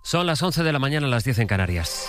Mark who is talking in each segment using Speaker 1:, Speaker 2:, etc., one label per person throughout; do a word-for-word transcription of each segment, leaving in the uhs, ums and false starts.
Speaker 1: Son las once de la mañana, las diez en Canarias.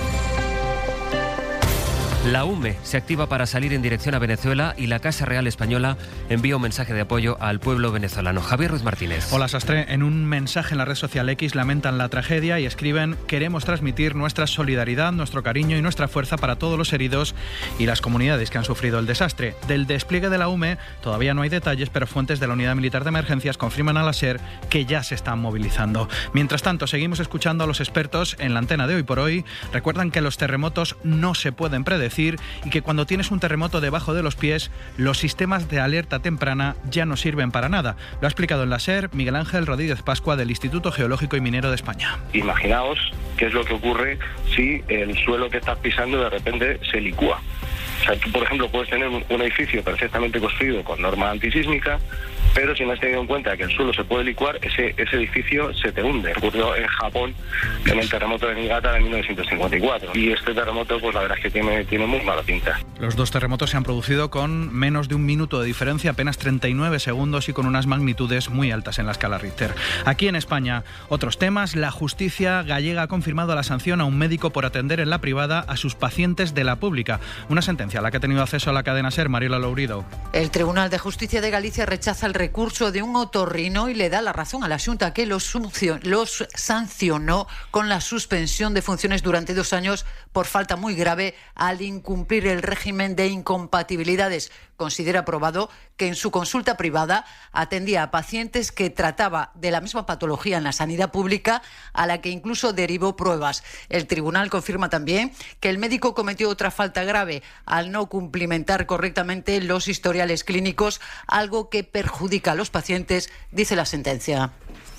Speaker 1: La U M E se activa para salir en dirección a Venezuela y la Casa Real Española envía un mensaje de apoyo al pueblo venezolano. Javier Ruiz Martínez.
Speaker 2: Hola, Sastre. En un mensaje en la red social X lamentan la tragedia y escriben: queremos transmitir nuestra solidaridad, nuestro cariño y nuestra fuerza para todos los heridos y las comunidades que han sufrido el desastre. Del despliegue de la U M E todavía no hay detalles, pero fuentes de la Unidad Militar de Emergencias confirman a la SER que ya se están movilizando. Mientras tanto, seguimos escuchando a los expertos en la antena de Hoy por Hoy. Recuerdan que los terremotos no se pueden predecir y que cuando tienes un terremoto debajo de los pies, los sistemas de alerta temprana ya no sirven para nada. Lo ha explicado en la SER Miguel Ángel Rodríguez Pascua del Instituto Geológico y Minero de España.
Speaker 3: Imaginaos qué es lo que ocurre si el suelo que estás pisando de repente se licúa. O sea, tú, por ejemplo, puedes tener un edificio perfectamente construido con norma antisísmica, pero si no has tenido en cuenta que el suelo se puede licuar, ese, ese edificio se te hunde. Ocurrió en Japón en el terremoto de Niigata de mil novecientos cincuenta y cuatro. Y este terremoto, pues la verdad es que tiene, tiene muy mala pinta.
Speaker 2: Los dos terremotos se han producido con menos de un minuto de diferencia, apenas treinta y nueve segundos y con unas magnitudes muy altas en la escala Richter. Aquí en España, otros temas. La justicia gallega ha confirmado la sanción a un médico por atender en la privada a sus pacientes de la pública. Una sentencia a la que ha tenido acceso a la cadena SER, Mariola Lourido.
Speaker 4: El Tribunal de Justicia de Galicia rechaza el recurso de un otorrino y le da la razón a la Xunta, que los, los sancionó con la suspensión de funciones durante dos años por falta muy grave al incumplir el régimen de incompatibilidades. Considera probado que en su consulta privada atendía a pacientes que trataba de la misma patología en la sanidad pública, a la que incluso derivó pruebas. El tribunal confirma también que el médico cometió otra falta grave al no cumplimentar correctamente los historiales clínicos, algo que perjudica a los pacientes, dice la sentencia.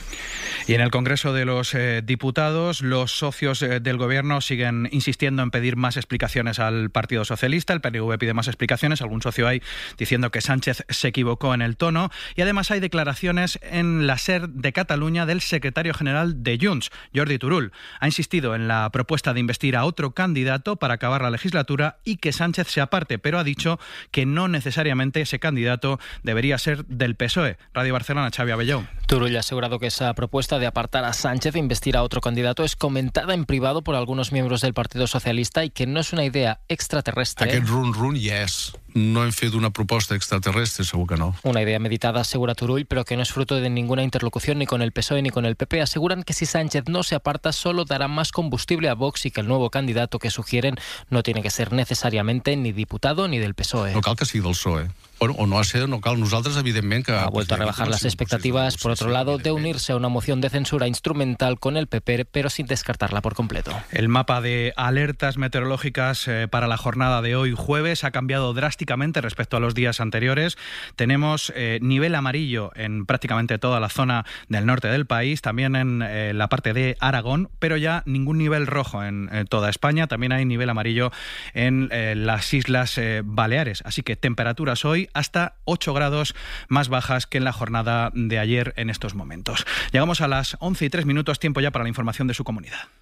Speaker 2: Y en el Congreso de los eh, Diputados, los socios eh, del Gobierno siguen insistiendo en pedir más explicaciones al Partido Socialista. El P N V pide más explicaciones. Algún socio hay diciendo que Sánchez se equivocó en el tono. Y además hay declaraciones en la SER de Cataluña del secretario general de Junts, Jordi Turull. Ha insistido en la propuesta de investir a otro candidato para acabar la legislatura y que Sánchez se aparte, pero ha dicho que no necesariamente ese candidato debería ser del P S O E. Radio Barcelona, Xavi Abelló.
Speaker 5: Turull ha asegurado que esa propuesta de apartar a Sánchez e investir a otro candidato es comentada en privado por algunos miembros del Partido Socialista y que no es una idea extraterrestre.
Speaker 6: Aquest run-run ja és. No hem fet una proposta extraterrestre, segur que no.
Speaker 5: Una idea meditada, asegura Turull, pero que no es fruto de ninguna interlocución ni con el P S O E ni con el P P. Aseguran que si Sánchez no se aparta, solo dará más combustible a Vox y que el nuevo candidato que sugieren no tiene que ser necesariamente ni diputado ni del P S O E.
Speaker 6: No cal que sigui del P S O E. Bueno, o no ha sido, no cal. Nosaltres, evidentment, que...
Speaker 5: Ha vuelto a rebajar las expectativas, por otro lado, de unirse a una moción de censura instrumental con el P P, pero sin descartarla por completo.
Speaker 2: El mapa de alertas meteorológicas eh, para la jornada de hoy jueves ha cambiado drásticamente respecto a los días anteriores. Tenemos eh, nivel amarillo en prácticamente toda la zona del norte del país, también en eh, la parte de Aragón, pero ya ningún nivel rojo en eh, toda España. También hay nivel amarillo en eh, las Islas eh, Baleares. Así que temperaturas hoy hasta ocho grados más bajas que en la jornada de ayer en estos momentos. Llegamos a las once y tres minutos, tiempo ya para la información de su comunidad.